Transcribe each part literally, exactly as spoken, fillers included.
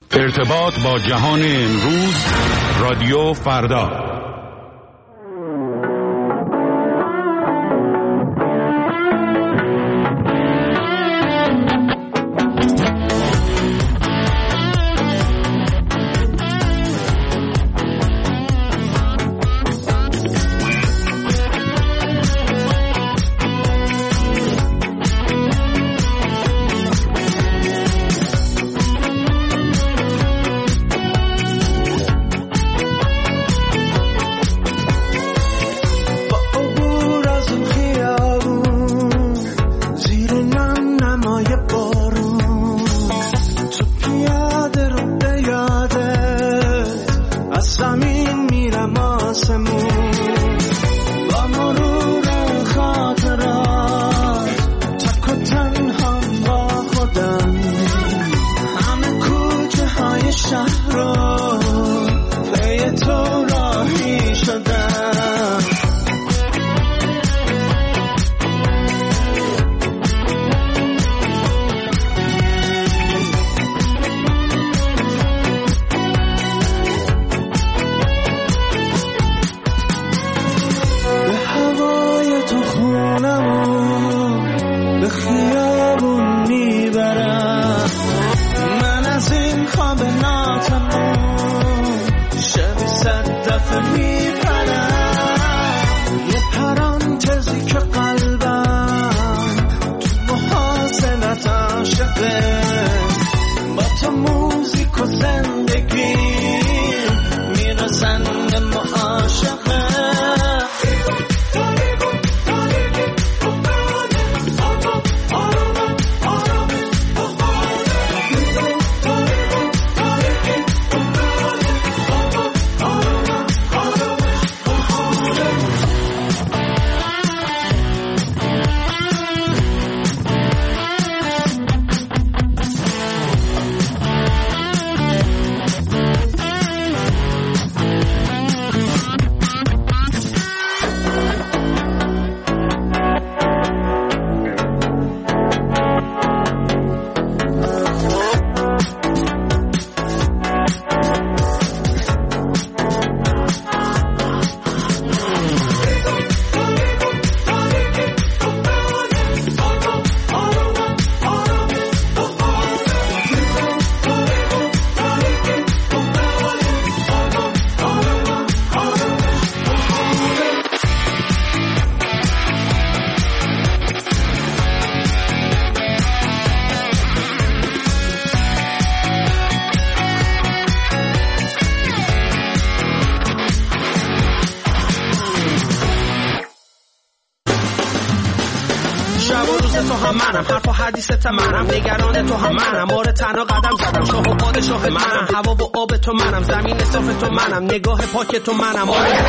ارتباط با جهان امروز، رادیو فردا. منم نگران تو هم منم مورد تنها قدم زدم شاه و پادشاه منم هوا و آب تو منم زمین صاف تو منم نگاه پاک تو منم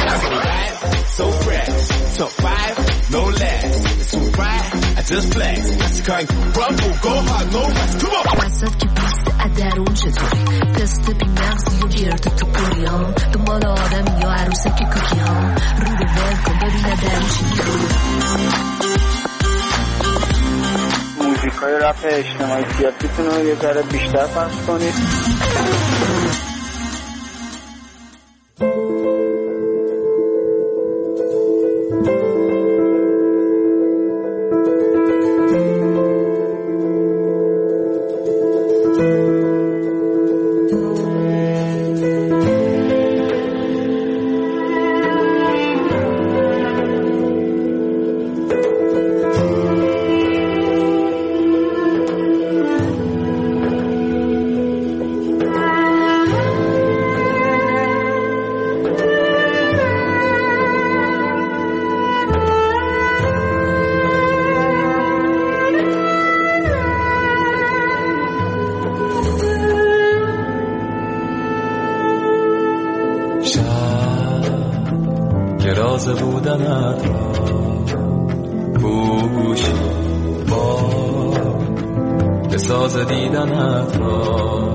so fresh so five no less it's too bright I just flex I can't rumble go hard no rest come on وسط که پست ادرون چطوری تست بی مغزی و گرد تو کوری ها دنبال آدم یا عروسه که کوکی ها رو به ول کن ببین ادرون چطوری موزیکای رپ اجتماعی سیاسیتون رو یه ذره بیشتر پخش کنید. بودنت را پوشی با بساز دیدنت را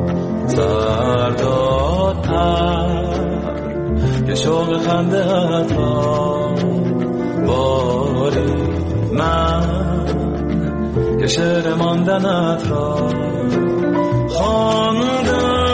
سردادتر که شوق خنده‌ات را باری من که شعر ماندنت را خواندم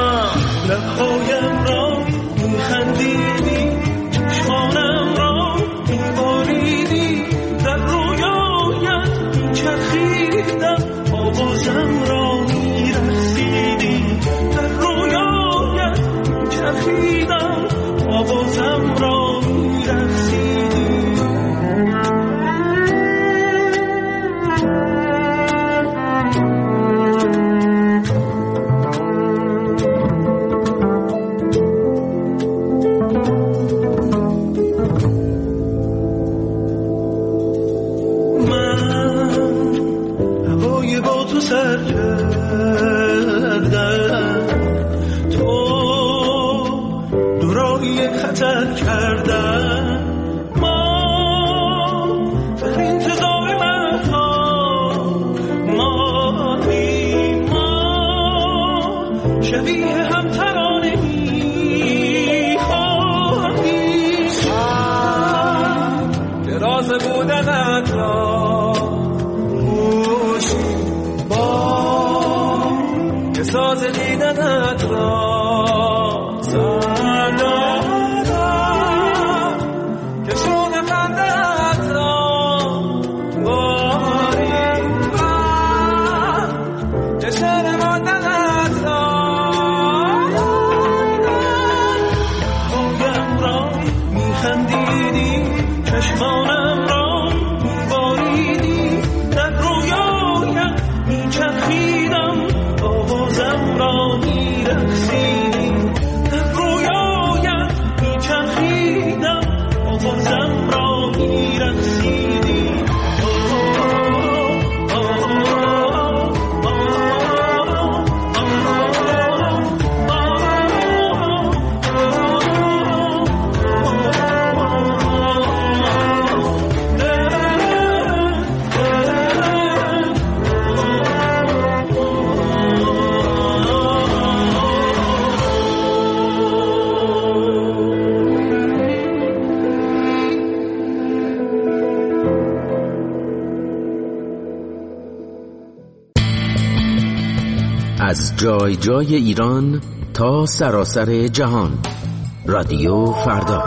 سر کردن ما در انتظار مهتا مادیم ما شبیه هم ترانه می خواهیم دراز بودنت را گوشیم با که ساز دیدنت را از جای جای ایران تا سراسر جهان. رادیو فردا.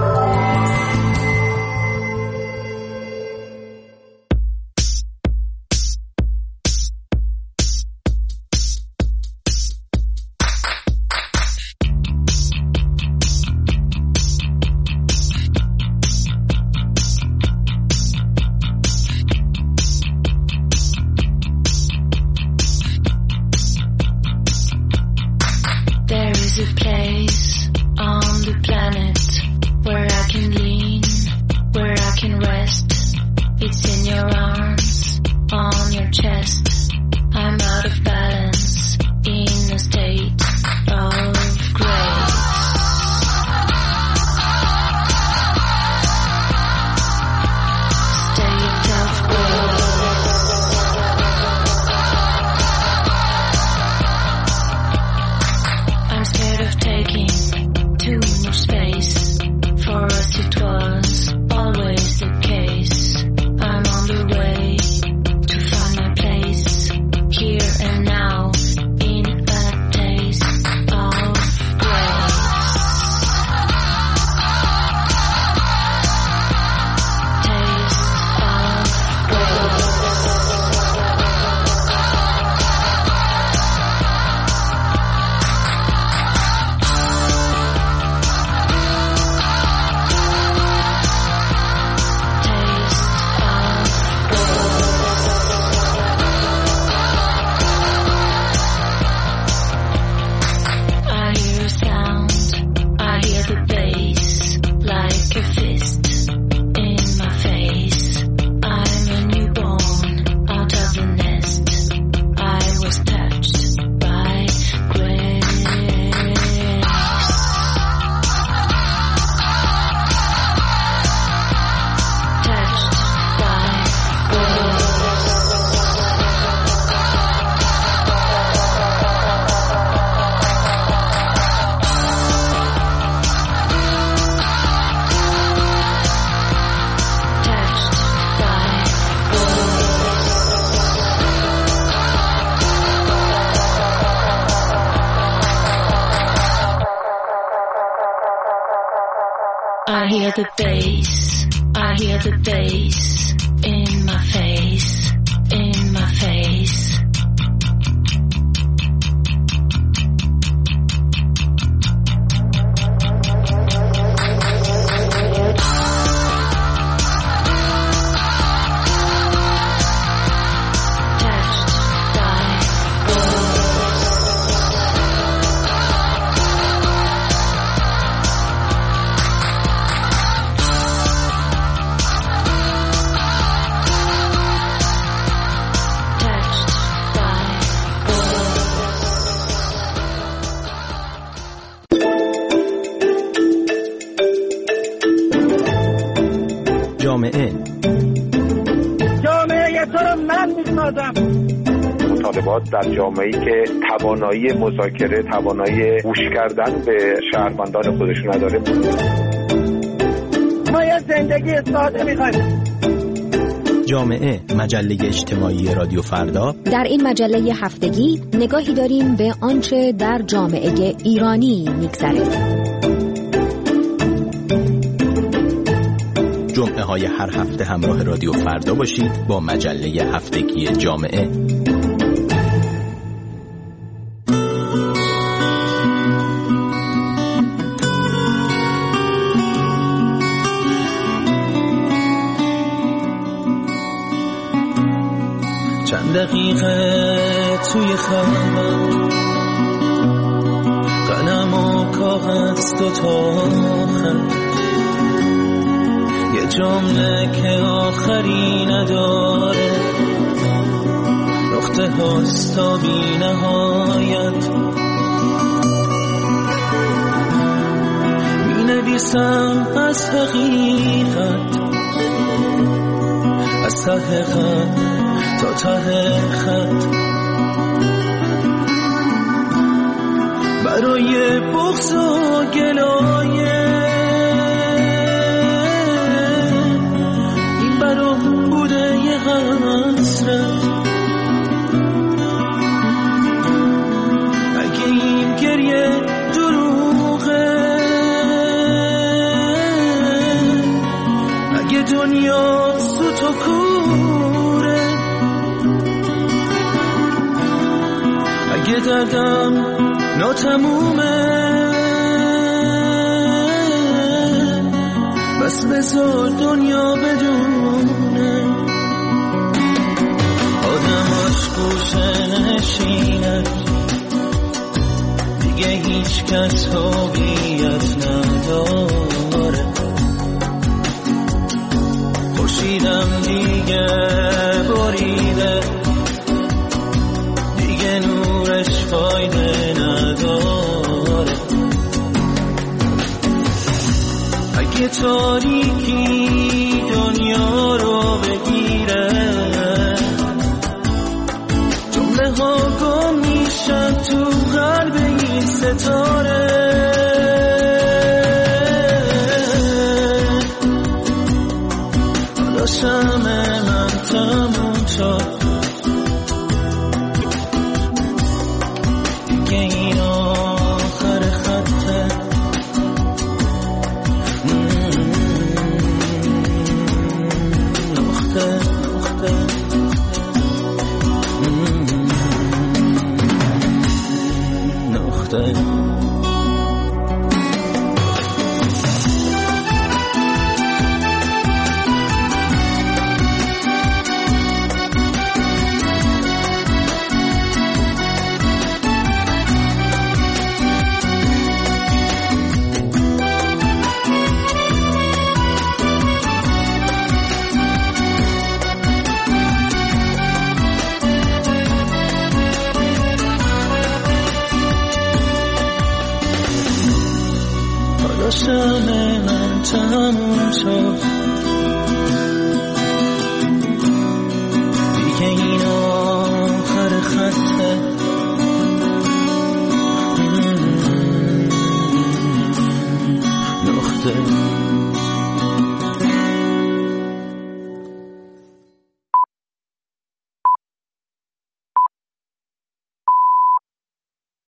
I hear the bass, I hear the bass in my face, in my face. جامعه. جامعه تو رو من میسازم. مطالبات در جامعه‌ای که توانایی مذاکره، توانایی گوش کردن به شهروندان خودشون نداره. ما یه زندگی ساده می‌خوایم. جامعه، مجله اجتماعی رادیو فردا. در این مجله هفتگی نگاهی داریم به آنچه در جامعه ایرانی می‌گذره. جمعه های هر هفته همراه رادیو فردا باشید با مجله هفتگی جامعه. چند دقیقه توی خوابم، قلم و کاغذ دوتا خط، یه جمله که آخری نداره، نقطه هاست تا بی نهایت. می نویسم از حقیقت، از ته خط تا ته خط، برای بغض و گلایه این برام بوده یه حسرت. اگه این گریه دروغه، اگه دنیا سوت و کوره، اگه دردم ناتمومه، بس بذار دنیا بدونه آدماش گوشه نشینه، دیگه هیچ کس هویت نداره. خورشیدم دیگه بریده، دیگه نورش فایده نداره. اگه تاریکی دنیا رو بگیره، جمله ها گم میشن تو قلب این ستاره. حالا شمع من تموم شد، شمع من تموم شد،